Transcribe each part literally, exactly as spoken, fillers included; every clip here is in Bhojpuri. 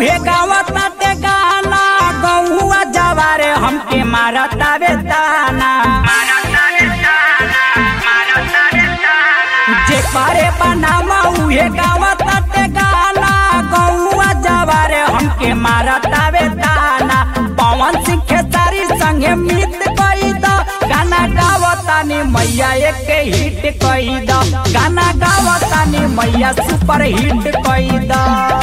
उहे गावता ते गाना गौआ जवारे हमके मारता वे ताना जे करे बनामा उहे गावता ते गाना गौआ जवारे हमके मारता वे ताना पवन सिंह खेसारी संगे मित कई द गाना गावतानी मैया एक हिट कई द गाना गावतानी मैया सुपर हिट कई द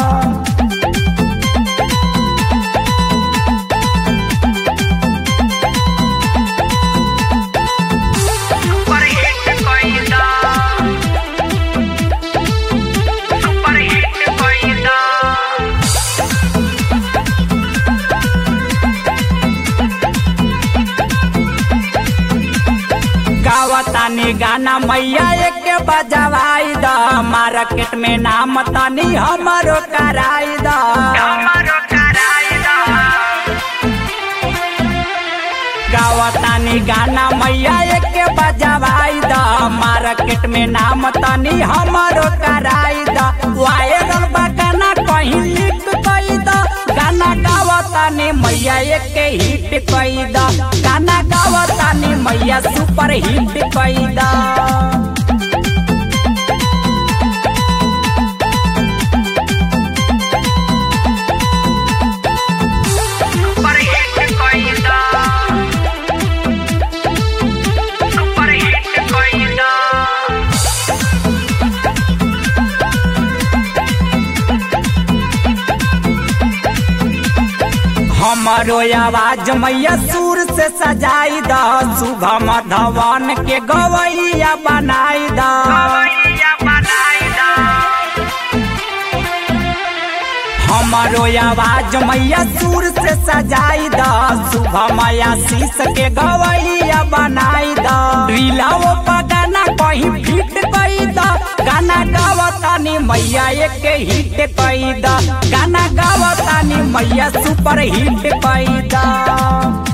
गावतानी गाना मैया एक बजवाई द मार्केट में नाम तानी हमारो कराई द गावतानी गाना मैया एक बजवाई द मार्केट में नाम तानी हमारो कराई द वायरल बा गाना कहीं लिख कई द गाना गावतानी मैया एक हिट कई द गाना गावतानी मैया सुपर हिट कई द हमारो आवाज मैया सुर से सजाई द शुभम धवन के गवैया बनाई द हमारो आवाज मैया सुर से सजाई द शुभम आशीष के गवैया बनाई द रिलाओ गाना कहीं फिट कई द गाना गावतानी मैया एक हिट कई द गाना गावतानी मैया सुपर हिट कई द।